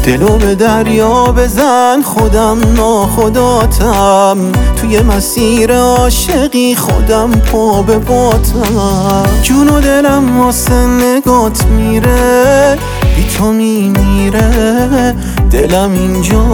دلو به دریا بزن، خودم ناخداتم، توی مسیر عاشقی خودم پا به باتم. جون و دلم واسه نگات میره، بی تو میمیره دلم اینجا.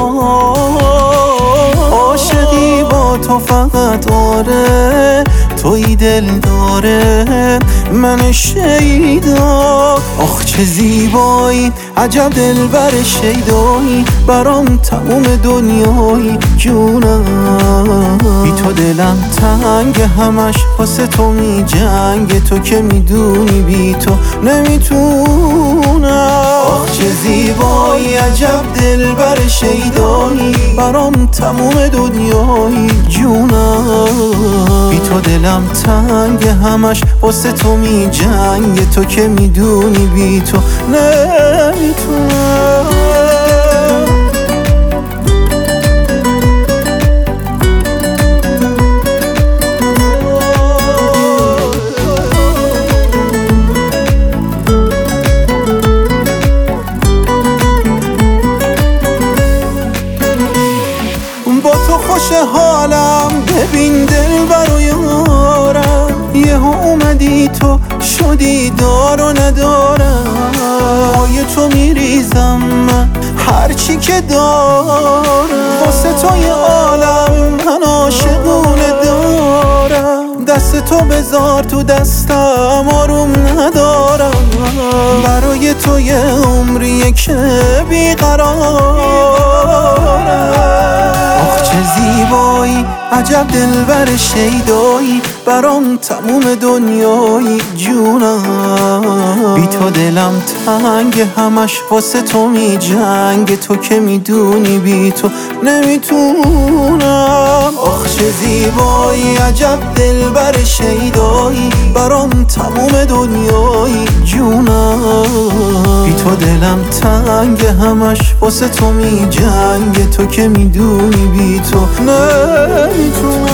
عاشقی با تو فقط آره، توی دل داره من شیدا. آخ چه زیبایی، عجب دلبر شیدایی، برام تموم دنیایی جونم. بی تو دلم تنگ، همش واسه تو می جنگ، تو که میدونی بی تو نمیتونم. آخ چه زیبایی، عجب دلبر شیدایی، برام تموم دنیایی جونم. بی تو دلم تنگ، همش واسه تو می جنگ، تو که میدونی بی تو نمیتونم. با تو خوش حالم، ببین دلبر و یارم، یهو اومدی تو شدی دار و ندارم. پای تو میریزم من هرچی که دارم، واسه توی عالم من عاشقونه دارم. دست تو بذار تو دستم، آروم ندارم، برای تو یه عمریه که بیقرارم. چه زیبایی، عجب دلبر شیدایی، برام تموم دنیایی جونم. بی تو دلم تنگ، همش واسه تو می جنگ، تو که میدونی بی تو نمیتونم. آخ چه زیبایی، عجب دلبر شیدایی، برام تموم دنیایی جونم. بی تو دلم تنگ، همش واسه تو می جنگ، تو که میدونی بی تو نمیتونم.